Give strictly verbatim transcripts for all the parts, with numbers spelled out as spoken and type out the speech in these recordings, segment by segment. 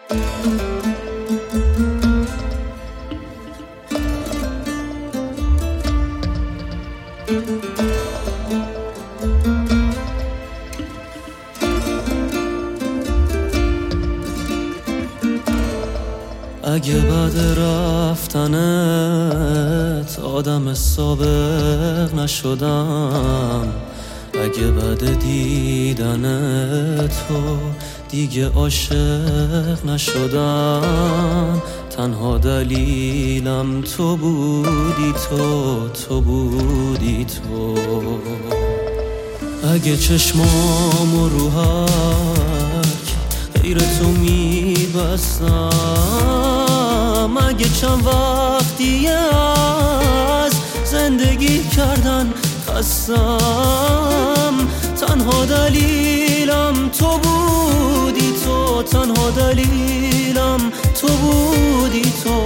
اگه بعد رفتنت آدم سابق نشدم، اگه بعد دیدن تو دیگه عاشق نشدم، تنها دلیلم تو بودی، تو تو بودی تو. اگه چشمامو رو هک غیر تو میبستم، اگه چند وقتیه از زندگی کردن خستم، تنها دلیلم تو بودی، تو تنها دلیلم تو بودی تو.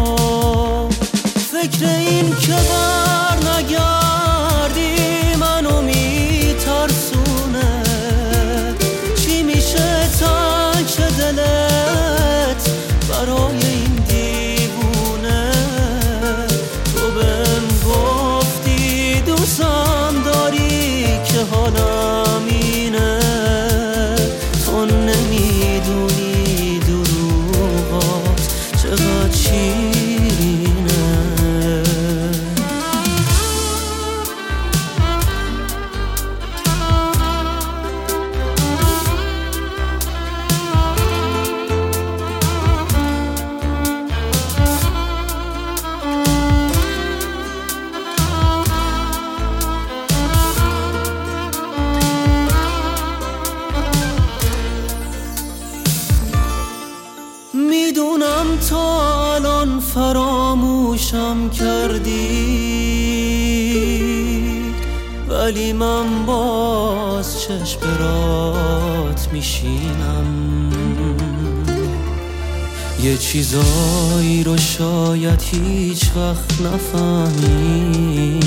فکر این که بر نگردی منو میترسونه، چی میشه تنک دلت برای این دیوونه؟ تو بهم گفتی دوستم داری که حالم اینه، تو نمیدونی دروغات چقدر شیرینه. میدونم تو الان فراموشم کردی، ولی من باز چشم برات میشینم. یه چیزایی رو شاید هیچ وقت نفهمی،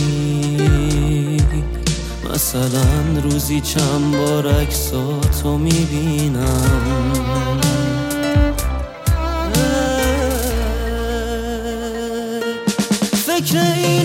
مثلا روزی چند بار عکساتو میبینم. فکر این